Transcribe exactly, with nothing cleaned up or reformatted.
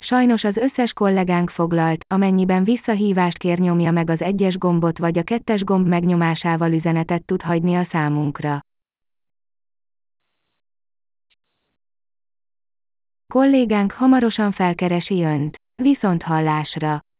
Sajnos az összes kollégánk foglalt, amennyiben visszahívást kér, nyomja meg az egyes gombot vagy a kettes gomb megnyomásával üzenetet tud hagyni a számunkra. Kollégánk hamarosan felkeresi Önt. Viszonthallásra!